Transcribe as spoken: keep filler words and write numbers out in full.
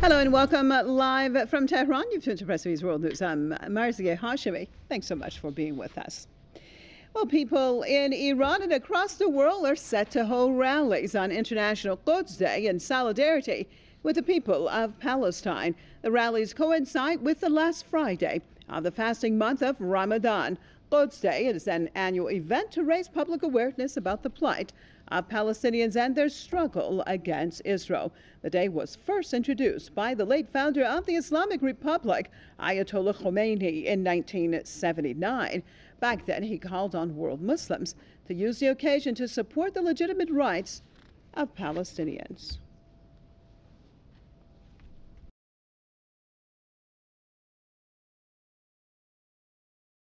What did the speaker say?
Hello and welcome uh, live from Tehran. You've tuned to Press T V's World News. I'm Marzieh Hashemi. Thanks so much for being with us. Well, people in Iran and across the world are set to hold rallies on International Quds Day in solidarity with the people of Palestine. The rallies coincide with the last Friday of the fasting month of Ramadan. Quds Day is an annual event to raise public awareness about the plight of Palestinians and their struggle against Israel. The day was first introduced by the late founder of the Islamic Republic, Ayatollah Khomeini, in nineteen seventy-nine. Back then, he called on world Muslims to use the occasion to support the legitimate rights of Palestinians.